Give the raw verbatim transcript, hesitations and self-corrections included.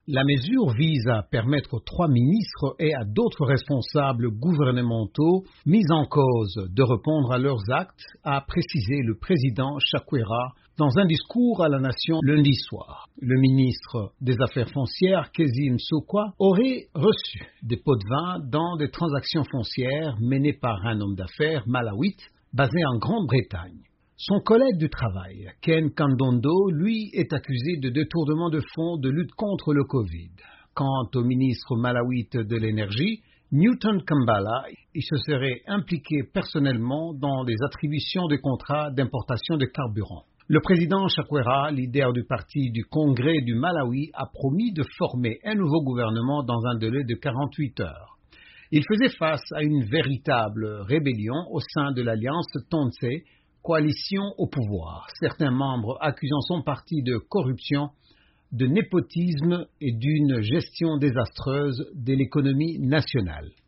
La mesure vise à permettre aux trois ministres et à d'autres responsables gouvernementaux mis en cause de répondre à leurs actes, a précisé le président Chakwera dans un discours à la nation lundi soir. Le ministre des Affaires foncières, Kezim Sokwa, aurait reçu des pots de vin dans des transactions foncières menées par un homme d'affaires malawite basé en Grande-Bretagne. Son collègue du travail, Ken Kandondo, lui, est accusé de détournement de fonds de lutte contre le Covid. Quant au ministre malawite de l'énergie, Newton Kambala, il se serait impliqué personnellement dans les attributions de contrats d'importation de carburant. Le président Chakwera, leader du parti du Congrès du Malawi, a promis de former un nouveau gouvernement dans un délai de quarante-huit heures. Il faisait face à une véritable rébellion au sein de l'alliance Tonse, coalition au pouvoir, certains membres accusant son parti de corruption, de népotisme et d'une gestion désastreuse de l'économie nationale.